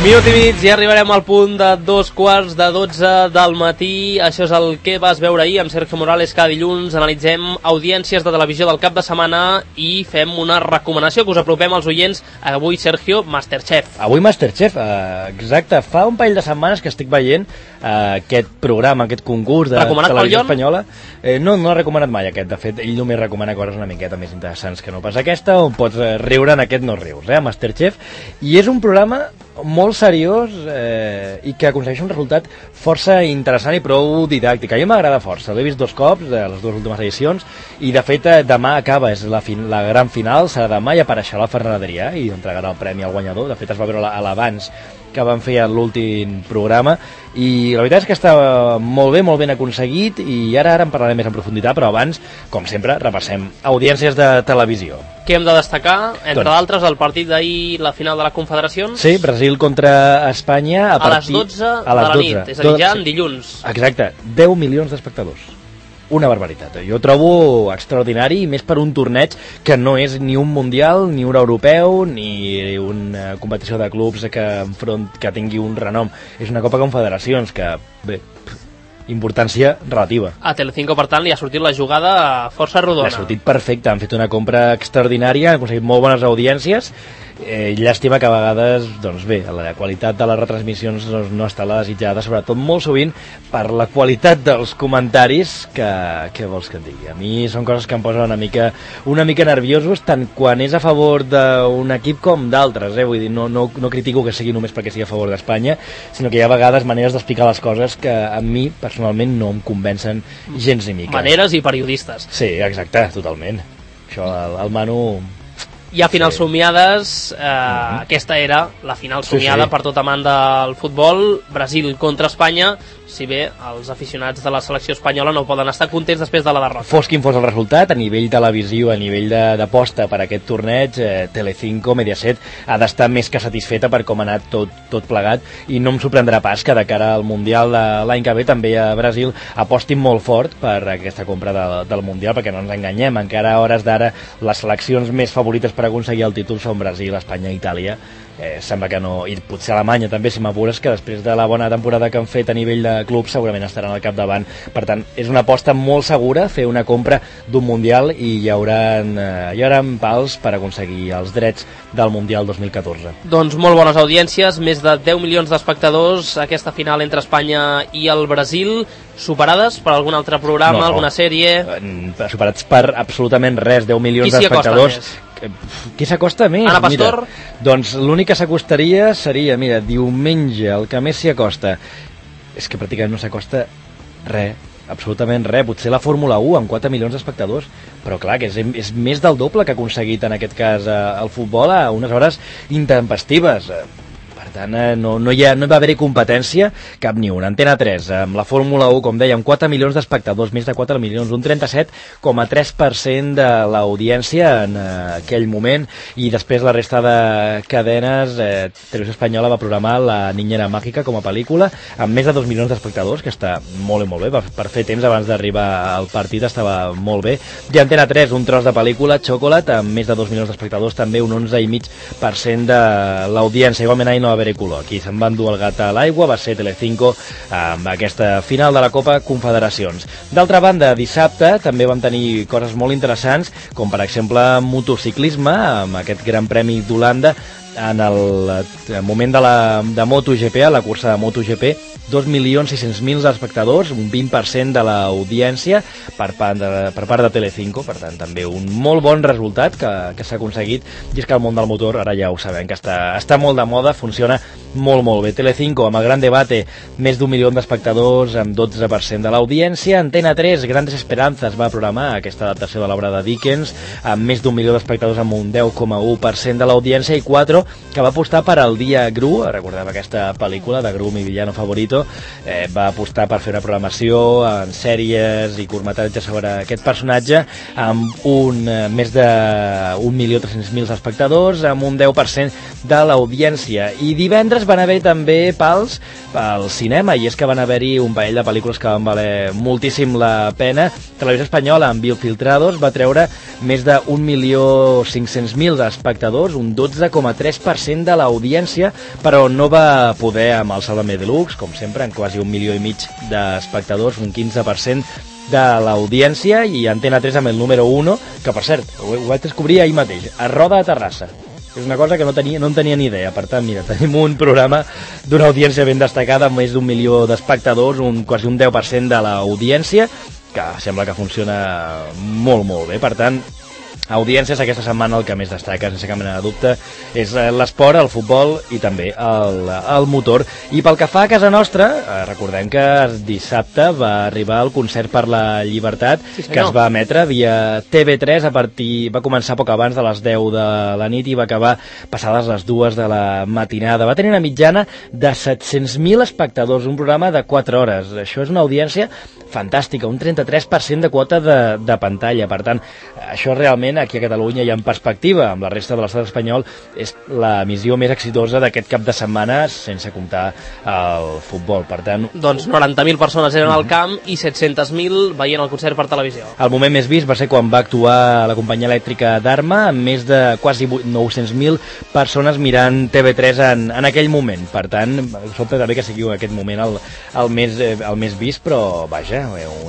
Minut i mig i arribarem al punt de 2:45 del matí. Això és el que vas veure ahir amb Sergio Morales. Cada dilluns analitzem audiències de televisió del cap de setmana i fem una recomanació que us apropem als oients. Avui, Sergio, Masterchef. Avui Masterchef, exacte. Fa un parell de setmanes que estic veient aquest programa, aquest concurs de televisió espanyola. No l'ha recomanat mai aquest. De fet, ell només recomana coses una miqueta més interessants que no pas aquesta, on pots riure, en aquest no rius, Masterchef. I és un programa molt seriós i que aconsegueix un resultat força interessant i prou didàctic. A mi m'agrada força, l'he vist 2 cops, les 2 últimes edicions, i de fet demà acaba, és la gran final, serà demà i apareixerà la Ferran Adrià i entregarà el premi al guanyador. De fet es va veure a l'abans que van fer en l'últim programa i la veritat és que està molt ben aconseguit i ara en parlarem més en profunditat, però abans, com sempre, repassem audiències de televisió. Què hem de destacar? Entre d'altres, el partit d'ahir, la final de la Confederacions. Sí, Brasil contra Espanya a les 12 de la nit, és a dir, ja en dilluns. Exacte, 10 milions d'espectadors. Una barbaritat. Jo trobo extraordinari, més per un torneig que no és ni un mundial, ni un europeu, ni una competició de clubs que tingui un renom. És una Copa Confederacions que, bé, importància relativa. A Telecinco, per tant, li ha sortit la jugada força rodona. Li ha sortit perfecte, han fet una compra extraordinària, han aconseguit molt bones audiències. Llàstima que a vegades, doncs bé, la qualitat de les retransmissions no està la desitjada, sobretot molt sovint per la qualitat dels comentaris que vols que et digui. A mi són coses que em posen una mica nerviosos, tant quan és a favor d'un equip com d'altres, vull dir, no critico que sigui només perquè sigui a favor d'Espanya, sinó que hi ha a vegades maneres d'explicar les coses que a mi personalment no em convencen gens ni mica. Maneres i periodistes. Sí, exacte, totalment. Això, el Manu... Hi ha finals somiades, aquesta era la final somiada per tot amant del futbol, Brasil contra Espanya, si bé els aficionats de la selecció espanyola no poden estar contents després de la derrota. Fos quin fos el resultat, a nivell televisiu, a nivell d'aposta per aquest torneig, Telecinco, Mediaset, ha d'estar més que satisfeta per com ha anat tot plegat, i no em sorprendrà pas que de cara al Mundial de l'any que ve també a Brasil apostin molt fort per aquesta compra del Mundial, perquè no ens enganyem, encara a hores d'ara les seleccions més favorites per aconseguir el títol són Brasil, Espanya i Itàlia. Sembla que no, i potser Alemanya també, si m'apures, que després de la bona temporada que han fet a nivell de club segurament estaran al capdavant. Per tant, és una aposta molt segura fer una compra d'un Mundial i hi haurà pals per aconseguir els drets del Mundial 2014. Doncs molt bones audiències, més de 10 milions d'espectadors, aquesta final entre Espanya i el Brasil. Superades per algun altre programa, alguna sèrie? Superats per absolutament res, 10 milions d'espectadors. Qui s'acosta més? Ana Pastor? Doncs l'únic que s'acostaria seria, diumenge, el que més s'hi acosta. És que pràcticament no s'acosta res, absolutament res. Potser la Fórmula 1 amb 4 milions d'espectadors, però clar, que és més del doble que ha aconseguit en aquest cas el futbol a unes hores intempestives. Per tant, no va haver-hi competència cap ni una. Antena 3, amb la Fórmula 1, com dèiem, 4 milions d'espectadors, més de 4 milions, un 37,3% de l'audiència en aquell moment, i després la resta de cadenes, Televisió Espanyola va programar La Niñera Mágica com a pel·lícula, amb més de 2 milions d'espectadors, que està molt bé, per fer temps abans d'arribar al partit estava molt bé. I Antena 3, un tros de pel·lícula, Chocolate, amb més de 2 milions d'espectadors, també un 11,5% de l'audiència. Igualment ahir no va haver color. Aquí se'n va endur el gat a l'aigua, va ser Telecinco amb aquesta final de la Copa Confederacions. D'altra banda, dissabte també vam tenir coses molt interessants, com per exemple motociclisme, amb aquest Gran Premi d'Holanda, en el moment de MotoGP, a la cursa de MotoGP, 2.600.000 espectadors, un 20% de l'audiència per part de Telecinco, per tant també un molt bon resultat que s'ha aconseguit, i és que el món del motor ara ja ho sabem, que està molt de moda, funciona molt bé. Telecinco amb el Gran Debate, més d'1 milió d'espectadors amb 12% de l'audiència. Antena 3, Grandes Esperanzas, va programar aquesta adaptació de l'obra de Dickens amb més d'1 milió d'espectadors amb un 10,1% de l'audiència, i 4, que va apostar per al Dia Gru, recordem aquesta pel·lícula de Gru, mi villano favorito, va apostar per fer una programació en sèries i curtmetratges sobre aquest personatge amb més de 1.300.000 espectadors, amb un 10% de l'audiència. I divendres dies van haver també pals al cinema, i és que van haver-hi un parell de pel·lícules que van valer moltíssim la pena. Televisió Espanyola, amb Biofiltrados, va treure més de 1.500.000 espectadors, un 12,3% de l'audiència, però no va poder amb el Sálvame Deluxe, com sempre, amb quasi 1,5 milió d'espectadors, un 15% de l'audiència, i Antena 3 amb el número 1, que per cert, ho vaig descobrir ahir mateix, a Roda de Terrassa. És una cosa que no en tenia ni idea. Per tant, mira, tenim un programa d'una audiència ben destacada amb més d'1 milió d'espectadors, quasi un 10% de l'audiència, que sembla que funciona molt, molt bé. Per tant, audiències aquesta setmana el que més destaca, sense cap mena de dubte, és l'esport, el futbol i també el motor. I pel que fa a casa nostra, recordem que dissabte va arribar el concert per la llibertat, sí, que es va emetre via TV3 va començar poc abans de les 10 de la nit i va acabar passades les 2 de la matinada. Va tenir una mitjana de 700.000 espectadors, un programa de 4 hores. Això és una audiència fantàstica, un 33% de quota de pantalla. Per tant, això realment aquí a Catalunya i en perspectiva amb la resta de l'estat espanyol és l'emissió més exitosa d'aquest cap de setmana, sense comptar el futbol. Per tant, doncs 90.000 persones eren al camp i 700.000 veient el concert per televisió. El moment més vist va ser quan va actuar la companyia elèctrica d'Arma, amb més de quasi 900.000 persones mirant TV3 en aquell moment. Per tant, sobta també que sigui aquest moment el més vist, però vaja,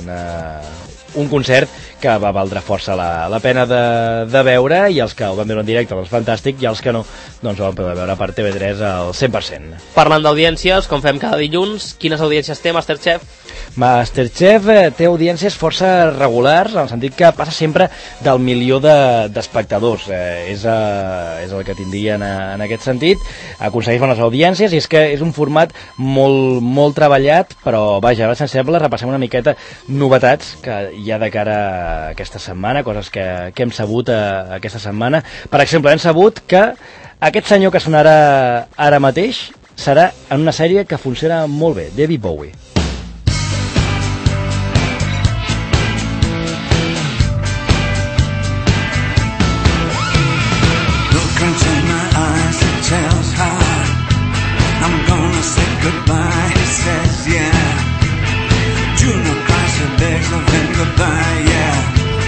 un concert que va valdre força la pena de veure, i els que ho van veure en directe, doncs fantàstic, i els que no, doncs ho van poder veure per TV3 al 100%. Parlant d'audiències, com fem cada dilluns, quines audiències té Masterchef? Masterchef té audiències força regulars, en el sentit que passa sempre del milió d'espectadors. És el que tindrien en aquest sentit. Aconsegueix bones audiències, i és que és un format molt, molt treballat, però vaja, ara sense repassem una miqueta novetats que hi ha de cara a aquesta setmana, coses que hem sabut aquesta setmana. Per exemple, hem sabut que aquest senyor que sonarà ara mateix serà en una sèrie que funciona molt bé, David Bowie. Look into my eyes, it tells how I'm gonna say goodbye, he says, yeah. Junior cries, she begs of him goodbye, yeah.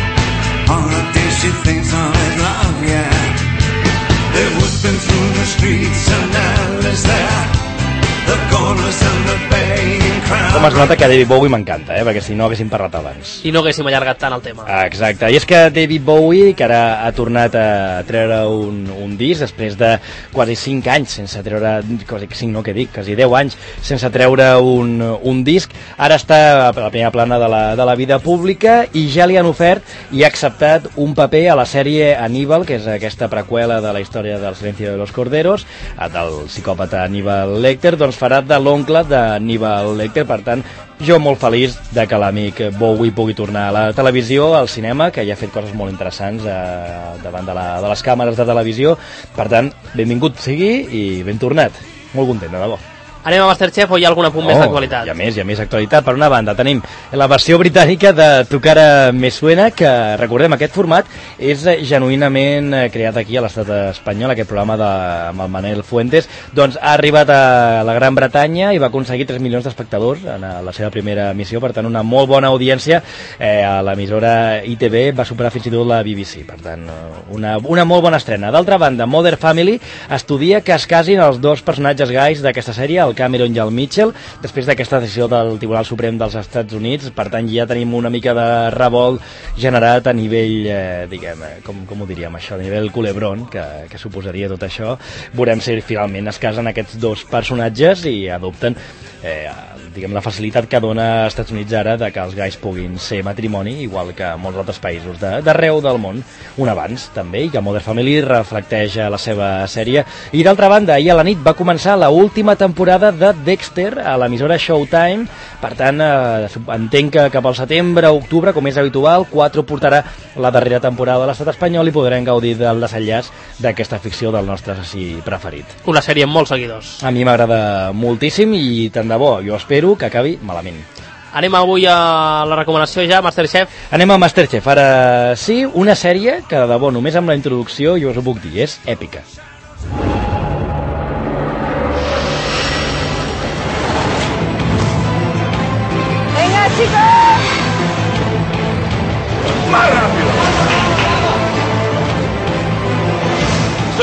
All the days she thinks of his love, yeah. They're whipping through the streets and alleys there, the corners and the baying crowd. Com es nota que David Bowie m'encanta, perquè si no haguéssim parlat abans. I no haguéssim allargat tant el tema. Exacte, i és que David Bowie, que ara ha tornat a treure un disc després de quasi 5 anys sense treure, quasi 5 no, què dic, quasi 10 anys sense treure un disc, ara està a la primera plana de la vida pública, i ja li han ofert i ha acceptat un paper a la sèrie Aníbal, que és aquesta preqüela de la història del Silencio de los Corderos, del psicòpata Aníbal Lecter. Doncs farà de l'oncle d'Aníbal Lecter. Per tant, jo molt feliç de que l'amic Bowie pugui tornar a la televisió, al cinema, que ja ha fet coses molt interessants davant de les càmeres de televisió. Per tant, benvingut sigui i ben tornat. Molt content, de debò. Anem a Masterchef, o hi ha algun apunt més d'actualitat? Hi ha més actualitat. Per una banda, tenim la versió britànica de Tu cara me suena, que, recordem, aquest format és genuïnament creat aquí a l'estat espanyol, aquest programa amb el Manel Fuentes. Doncs ha arribat a la Gran Bretanya i va aconseguir 3 milions d'espectadors en la seva primera emissió, per tant, una molt bona audiència. A l'emissora ITV va superar fins i tot la BBC, per tant, una molt bona estrena. D'altra banda, Modern Family estudia que es casin els dos personatges gais d'aquesta sèrie, el Cameron i el Mitchell, després d'aquesta decisió del Tribunal Suprem dels Estats Units. Per tant, ja tenim una mica de revolt generat a nivell, diguem, com ho diríem això, a nivell culebron, que suposaria tot això. Veurem si finalment es casen aquests dos personatges i adopten diguem, la facilitat que dona als Estats Units ara de que els gais puguin ser matrimoni, igual que molts altres països d'arreu del món, un avanç també, i que Modern Family reflecteix a la seva sèrie. I d'altra banda, ahir a la nit va començar la última temporada de Dexter a l'emissora Showtime. Per tant, entenc que cap al setembre o octubre, com és habitual, 4 portarà la darrera temporada de l'estat espanyol i podrem gaudir del desenllaç d'aquesta ficció del nostre assassí preferit. Una sèrie amb molts seguidors. A mi m'agrada moltíssim i tant de bo, jo espero que acabi malament. Anem avui a la recomanació ja, Masterchef. Anem a Masterchef, ara sí, una sèrie que de debò només amb la introducció jo us ho puc dir, és èpica.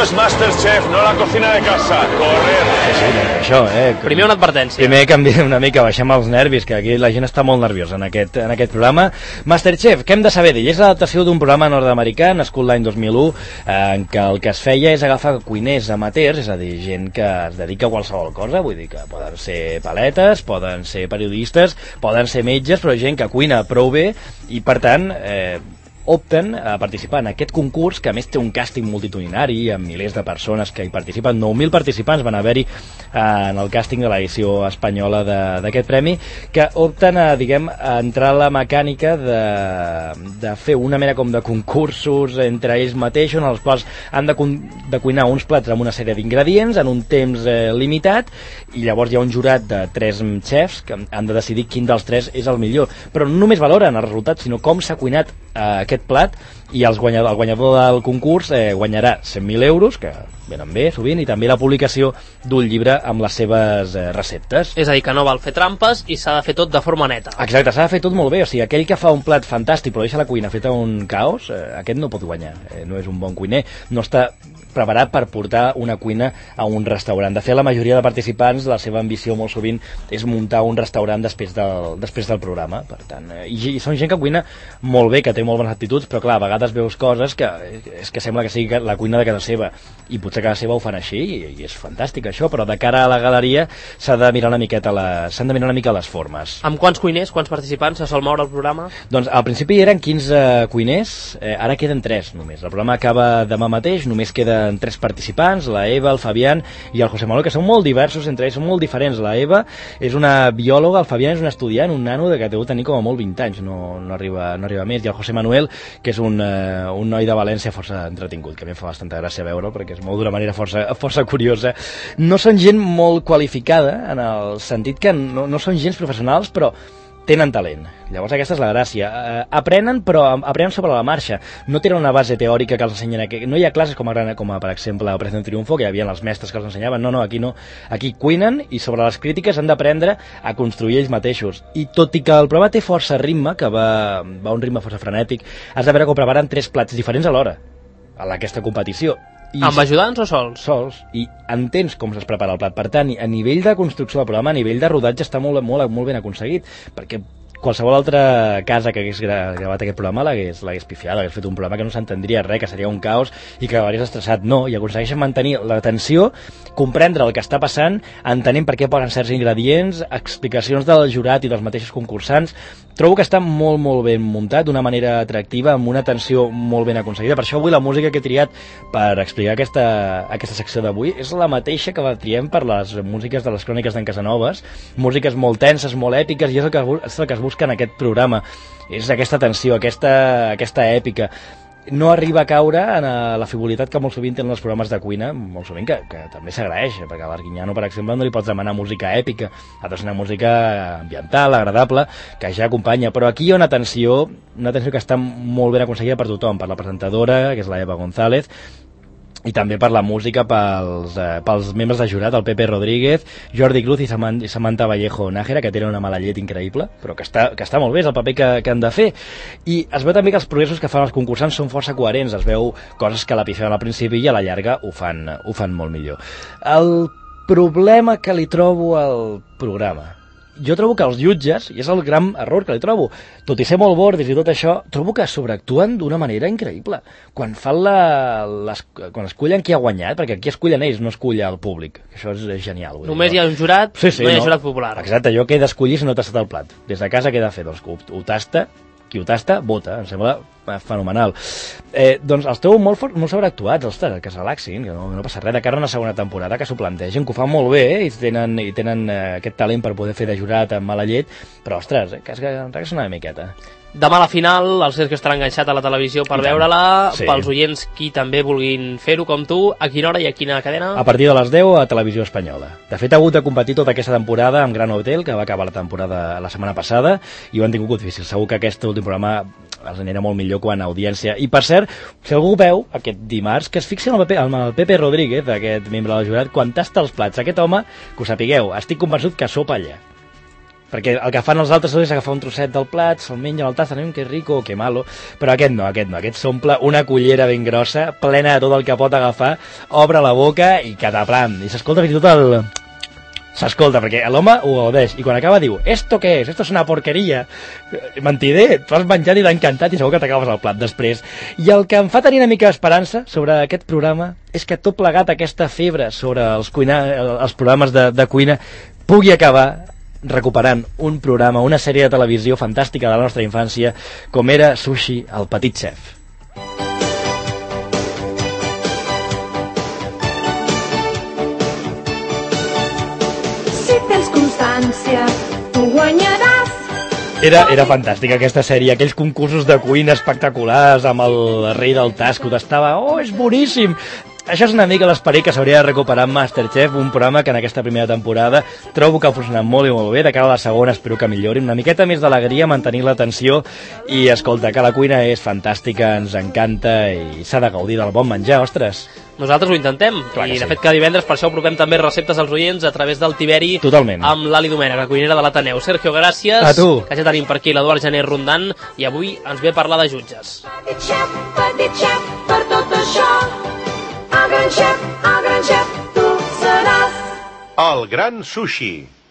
es MasterChef, no la cocina de casa. Correr. Sí, això, Primer una advertència. Primer canviem una mica, baixem els nervis, que aquí la gent està molt nerviosa en aquest programa. MasterChef, què hem de saber d'ell? És l'adaptació d'un programa nord-americà nascut l'any 2001, en què el que es feia és agafar cuiners amateurs, és a dir, gent que es dedica a qualsevol cosa, vull dir que poden ser paletes, poden ser periodistes, poden ser metges, però gent que cuina prou bé i, per tant, opten a participar en aquest concurs, que a més té un càsting multitudinari amb milers de persones que hi participen. 9.000 participants van haver-hi en el càsting de l'edició espanyola d'aquest premi, que opten a, a entrar a la mecànica de fer una mena com de concursos entre ells mateixos, en els quals han de cuinar uns plats amb una sèrie d'ingredients en un temps limitat, i llavors hi ha un jurat de 3 xefs que han de decidir quin dels 3 és el millor, però no només valoren el resultat, sinó com s'ha cuinat aquest plat, i el guanyador del concurs guanyarà 100.000 euros, que venen bé sovint, i també la publicació d'un llibre amb les seves receptes. És a dir, que no val fer trampes i s'ha de fer tot de forma neta. Exacte, s'ha de fer tot molt bé. O sigui, aquell que fa un plat fantàstic però deixa la cuina feta un caos, aquest no pot guanyar, no és un bon cuiner, no està preparat per portar una cuina a un restaurant. De fet, la majoria de participants, la seva ambició molt sovint és muntar un restaurant després del programa. Per tant, i són gent que cuina molt bé, que té molt bones actituds, però clar, a vegades veus coses que és que sembla que sigui la cuina de casa seva, i potser a casa seva ho fan així, i és fantàstic això, però de cara a la galeria s'han de mirar una mica les formes. Amb quants cuiners, quants participants se sol moure el programa? Doncs al principi eren 15 cuiners, ara queden 3 només. El programa acaba demà mateix, només queden 3 participants, la Eva, el Fabián i el José Manuel, que són molt diversos entre ells, són molt diferents. La Eva és una biòloga, el Fabián és un estudiant, un nano que deu tenir com a molt 20 anys, no arriba més, i el José Manuel, que és un noi de València força entretingut, que a mi em fa bastanta gràcia veure'l, perquè és molt d'una manera força curiosa. No són gent molt qualificada, en el sentit que no són gens professionals, però tenen talent. Llavors aquesta és la gràcia. Aprenen, però aprenen sobre la marxa. No tenen una base teòrica que els ensenyen. No hi ha classes com per exemple, a Operación Triunfo, que hi havia els mestres que els ensenyaven. No, aquí no. Aquí cuinen i sobre les crítiques han d'aprendre a construir ells mateixos. I tot i que el programa té força ritme, que va a un ritme força frenètic, has de veure com preparen 3 plats diferents alhora a aquesta competició. Amb ajudants o sols? Sols, i entens com es prepara el plat. Per tant, a nivell de construcció del programa, a nivell de rodatge, està molt ben aconseguit, perquè qualsevol altra casa que hagués gravat aquest programa l'hagués pifiat, hagués fet un programa que no s'entendria res, que seria un caos i que acabaries estressat. No, i aconsegueixen mantenir l'atenció, comprendre el que està passant, entenent per què posen certs ingredients, explicacions del jurat i dels mateixos concursants. Trobo que està molt ben muntat, d'una manera atractiva, amb una atenció molt ben aconseguida. Per això avui la música que he triat per explicar aquesta secció d'avui és la mateixa que la triem per les músiques de les cròniques d'en Casanovas, músiques molt tenses, molt èpiques, i és el que es busca en aquest programa, és aquesta tensió, aquesta èpica. No arriba a caure en la frivolitat que molt sovint tenen els programes de cuina, molt sovint que també s'agraeix, perquè a l'Arguiñano, per exemple, no li pots demanar música èpica, ha de ser una música ambiental, agradable, que ja acompanya, però aquí hi ha una tensió que està molt ben aconseguida per tothom, per la presentadora, que és la Eva González, i també per la música pels membres de jurat, el Pepe Rodríguez, Jordi Cruz i Samantha Vallejo Nájera, que tenen una mala llet increïble, però que està molt bé, és el paper que han de fer. I es veu també que els progressos que fan els concursants són força coherents, es veu coses que la pifem al principi i a la llarga ho fan molt millor. El problema que li trobo al programa, jo trobo que els jutges, i és el gran error que li trobo, tot i ser molt bordis i tot això, trobo que sobreactuen d'una manera increïble. Quan quan escullen qui ha guanyat, perquè aquí escullen ells, no esculla el públic, això és genial. Només hi ha un jurat, no hi ha jurat popular. Exacte, jo que he d'escollir si no t'ha tastat el plat. Des de casa què he de fer? Doncs ho tasta, qui ho tasta, vota, em sembla fenomenal. Doncs els trobo molt sobreactuats, ostres, que es relaxin, que no passa res, de cara a una segona temporada, que s'ho plantegen, que ho fan molt bé, i tenen aquest talent per poder fer de jurat amb mala llet, però ostres, que es relaxen una miqueta. Demà a la final, el Sergio estarà enganxat a la televisió per veure-la, sí. Pels oients qui també vulguin fer-ho com tu, a quina hora i a quina cadena? A partir de les 10 a Televisió Espanyola. De fet, ha hagut de competir tota aquesta temporada amb Gran Hotel, que va acabar la temporada la setmana passada, i ho han tingut difícil. Segur que aquest últim programa els anirà molt millor quan a audiència. I per cert, si algú veu aquest dimarts, que es fixi en el Pepe Rodríguez, aquest membre del jurat, quan tasta els plats. Aquest home, que ho sapigueu, estic convençut que sopa allà. perquè el que fan els altres és agafar un trosset del plat, se'l menja al tast, que rico o que malo, però aquest no, aquest s'omple una cullera ben grossa, plena de tot el que pot agafar, obre la boca i cataplam, i s'escolta fins i tot el... S'escolta, perquè l'home ho gaudeix, i quan acaba diu, ¿esto qué es? Esto es una porquería. Mentider, t'ho has menjat i t'ha encantat i segur que t'acabes el plat després. I el que em fa tenir una mica d'esperança sobre aquest programa és que tot plegat aquesta febre sobre els programes de cuina pugui acabar recuperant un programa, una sèrie de televisió fantàstica de la nostra infància, com era Sushi, el petit xef. Si tens constància, tu guanyaràs. Era fantàstica aquesta sèrie, aquells concursos de cuina espectaculars amb el rei del tas que ho tastava, és boníssim. Això és una mica l'esperit que s'hauria de recuperar amb Masterchef, un programa que en aquesta primera temporada trobo que ha funcionat molt i molt bé, de cara a la segona espero que millori, una miqueta més d'alegria, mantenir l'atenció i escolta, que la cuina és fantàstica, ens encanta i s'ha de gaudir del bon menjar, ostres. Nosaltres ho intentem, i de fet cada divendres per això provem també receptes als oients a través del Tiberi. Totalment. Amb l'Ali Domènech, la cuinera de l'Ateneu. Sergio, gràcies. A tu. Que ja tenim per aquí l'Eduard Jané rondant i avui ens ve a parlar de jutges. Petit xef, per tot això. El gran xef, tu seràs. El gran sushi.